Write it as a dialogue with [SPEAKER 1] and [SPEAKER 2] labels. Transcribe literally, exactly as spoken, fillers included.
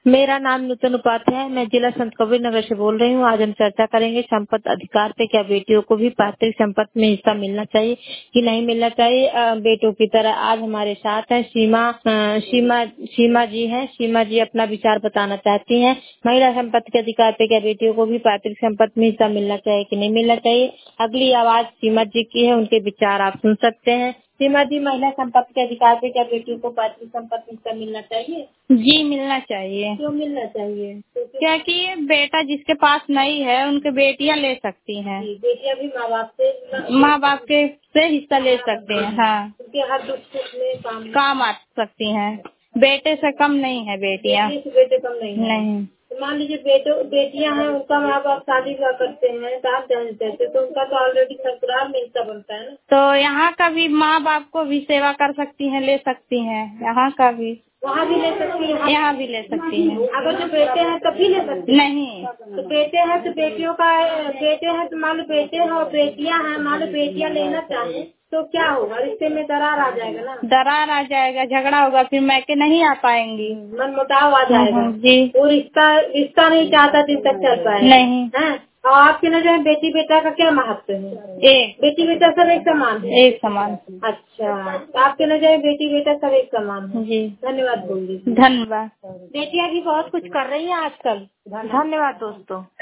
[SPEAKER 1] मेरा नाम नूतन उपाध्याय है। मैं जिला संत कबीर नगर से बोल रही हूँ। आज हम चर्चा करेंगे संपत्ति अधिकार पे। क्या बेटियों को भी पैतृक संपत्ति में हिस्सा मिलना चाहिए कि नहीं मिलना चाहिए अ, बेटों की तरह। आज हमारे साथ है सीमा अ, सीमा सीमा जी हैं। सीमा जी अपना विचार बताना चाहती हैं। महिला संपत्ति के अधिकार पे क्या बेटियों को भी पैतृक संपत्ति में हिस्सा मिलना चाहिए कि नहीं मिलना चाहिए। अगली आवाज सीमा जी की है, उनके विचार आप सुन सकते हैं। सीमा जी, महिला संपत्ति के अधिकार पे क्या बेटियों को पैतृक संपत्ति में हिस्सा मिलना चाहिए?
[SPEAKER 2] जी मिलना चाहिए।
[SPEAKER 1] क्यों मिलना चाहिए? तो क्यों-
[SPEAKER 2] क्योंकि बेटा जिसके पास नहीं है उनके बेटियां ले सकती हैं।
[SPEAKER 1] जी, बेटियां भी माँ बाप से
[SPEAKER 2] माँ बाप के से हिस्सा ले सकते हैं। हाँ,
[SPEAKER 1] उनके हर दुख सुख में काम
[SPEAKER 2] काम आ सकती हैं। बेटे से कम नहीं है बेटियां।
[SPEAKER 1] बेटी से बेटे कम नहीं है।
[SPEAKER 2] नहीं।
[SPEAKER 1] तो मान लीजिए बेटो बेटियां हैं, उनका माँ बाप शादी ब्याह करते हैं, दान दहेज देते, तो उनका तो ऑलरेडी ससुराल में हिस्सा बनता है ना।
[SPEAKER 2] तो यहाँ का भी माँ बाप को भी सेवा कर सकती हैं, ले सकती हैं। यहाँ का भी
[SPEAKER 1] वहाँ भी ले सकती है,
[SPEAKER 2] यहाँ भी ले सकती हैं।
[SPEAKER 1] अगर जो बेटे हैं तब भी ले सकती है।
[SPEAKER 2] नहीं।
[SPEAKER 1] तो बेटे हैं तो बेटियों का बेटे हैं तो मान लो बेटे हैं और बेटियां हैं, मान लो बेटियां लेना चाहे तो क्या होगा? रिश्ते में दरार आ जाएगा ना।
[SPEAKER 2] दरार आ जाएगा, झगड़ा होगा, फिर मैके नहीं आ पाएंगी,
[SPEAKER 1] मन मुटाव आ जाएगा।
[SPEAKER 2] जी।
[SPEAKER 1] वो रिश्ता रिश्ता नहीं चाहता दिन तक चल पाएगा।
[SPEAKER 2] नहीं
[SPEAKER 1] है। और आपके नजर में बेटी बेटा का क्या महत्व है?
[SPEAKER 2] एक
[SPEAKER 1] बेटी बेटा सब एक समान है।
[SPEAKER 2] एक समान।
[SPEAKER 1] अच्छा, तो आपके नजर में बेटी बेटा सब एक समान है।
[SPEAKER 2] जी।
[SPEAKER 1] धन्यवाद बोल दीजिए।
[SPEAKER 2] धन्यवाद।
[SPEAKER 1] बेटियां भी बहुत कुछ कर रही हैं आजकल। धन्यवाद दोस्तों।